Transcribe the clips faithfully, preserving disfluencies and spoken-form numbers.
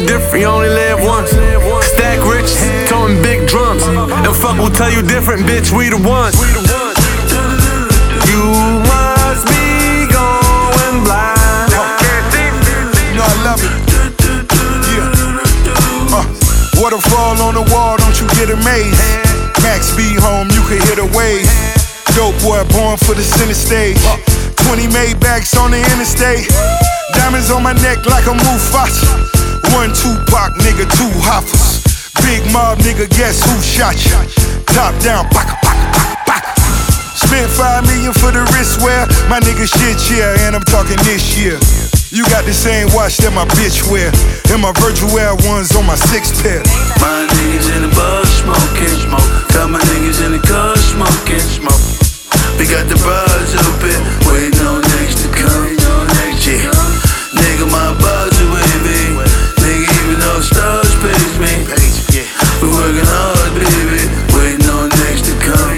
different, you only live once. Stack rich, towing big drums. And fuck will tell you different, bitch, we the ones. You must be going blind. You know I love it. Yeah. Uh, waterfall on the wall, don't you get amazed. Max B home, you can hear the waves. Dope boy born for the center stage. twenty Maybachs on the interstate. Diamonds on my neck like a Mufasa. One Tupac, nigga, two Hoffers. Big mob, nigga, guess who shot you? Top down, baka, baka, baka, baka. Spent five million for the wristwear. My nigga shit, yeah, and I'm talking this year. You got the same watch that my bitch wear. And my Virgil Air ones on my six pair. My niggas in the bus smoking, smoke. Got my niggas in the car smoking, smoke. We got the bars open, waiting on next to come. Yeah. Nigga, my bars are wavy. Nigga, even though stars pays me. We working hard, baby. Waiting on next to come.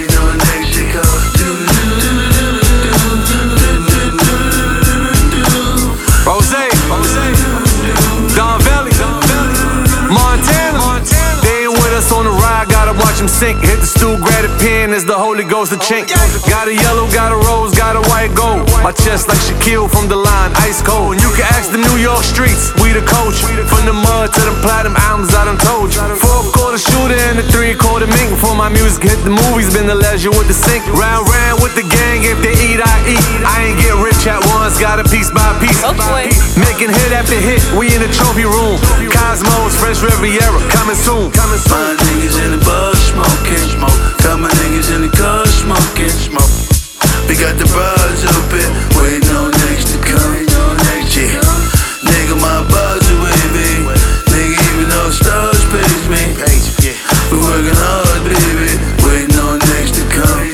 Rose, Don Valley, Montana. They ain't with us on the ride, gotta watch them sink. Hit the stool, grab a pen as the Holy Ghost a chink. Got a yellow, got a rose, got a white gold. My chest like Shaquille from the line, ice cold. And you can ask the New York streets, we the coach. From the mud to them platinum albums, I done told you. Fourth quarter shooter and the three quarter mink. Before my music hit the movies, been the leisure with the sink. Round round with the gang, if they eat, I eat. I ain't get rich at once, got a piece by piece. Making hit after hit, we in the trophy room. Cosmos, Fresh Riviera, coming soon. Coming soon. My niggas in the bus smoking, smoke. Got my niggas in the car smoking, smoke. We got the bars open, waiting on next to come. Yeah. Nigga, my bars are wavy. Nigga, even though stars pays me. We working hard, baby. Waiting on next to come.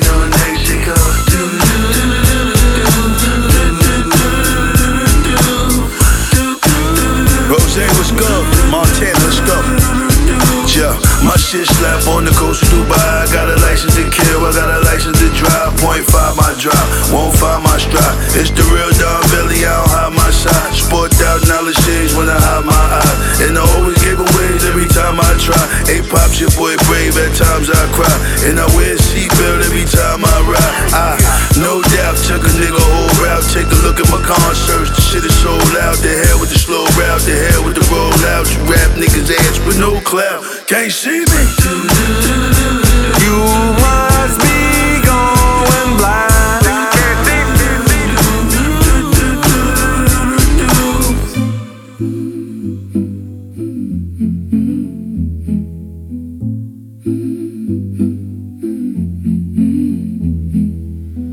Rose, let's go. Montana, let's go. Yeah, my shit slap on the coast of Dubai. I got a license to kill, I got a license to drive. Point five my drive, won't find my stride. It's the real Don Valley, I don't hide my side. Sport out knowledge shades when I hide my eyes. And I always give aways every time I try. Hey pops, your boy brave, at times I cry. And I wear a seatbelt every time I ride. I, no doubt, took a nigga whole route. Take a look at my concerts, the shit is sold out. The hell with the slow route, the hell with the rollout. You rap niggas ass with no clout. Can't see me. You